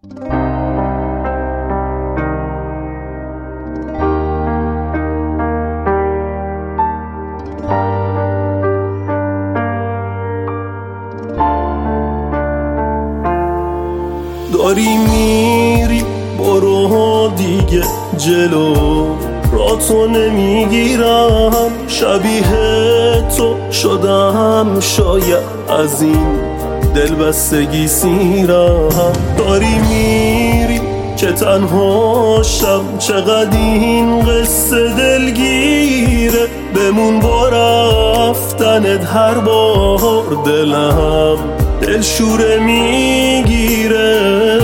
داری میری برو دیگه جلو، را تو نمیگیرم، شبیه تو شدم شاید از این دلبستگی سیرم. داری میری که تنها شم، چقدر این قصه دلگیره، بمون با رفتنت هر بار دلم دلشوره میگیره.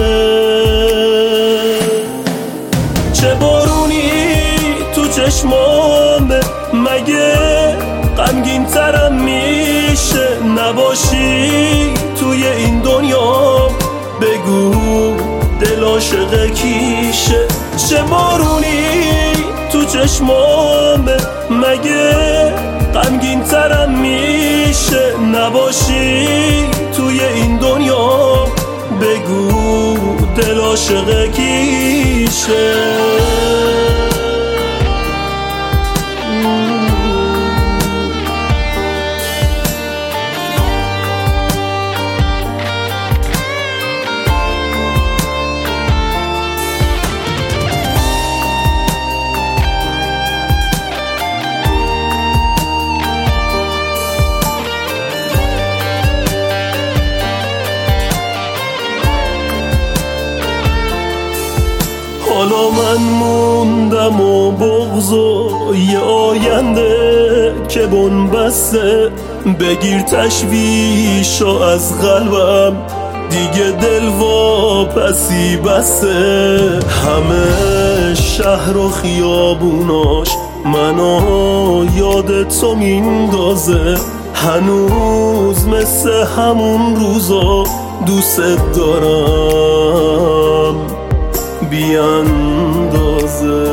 چه بارونی تو چشمامه، مگه غمگین ترم میشه نباشی توی این دنیا؟ بگو دل عاشق کیشه؟ چه بارونی تو چشمامه، مگه غمگین ترم میشه نباشی توی این دنیا؟ بگو دل عاشق کیشه؟ حالا من موندم و بغض و یه آینده که بنبسته، بگیر تشویشو از قلبم، دیگه دل واپسی بسته. همه شهر و خیابوناش منو یاد تو میندازه، هنوز مثل همون روزا دوست دارم بی اندازه.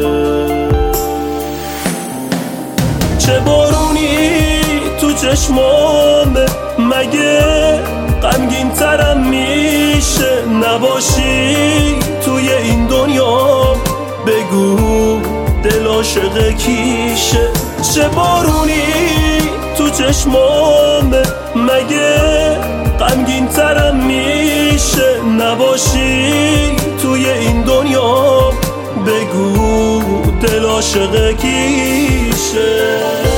چه بارونی تو چشمامه، مگه غمگین ترم میشه نباشی توی این دنیا؟ بگو دل عاشق کیشه؟ چه بارونی تو چشمامه، مگه غمگین ترم میشه نباشی توی این دنیا؟ بگو دل عاشق کیشه؟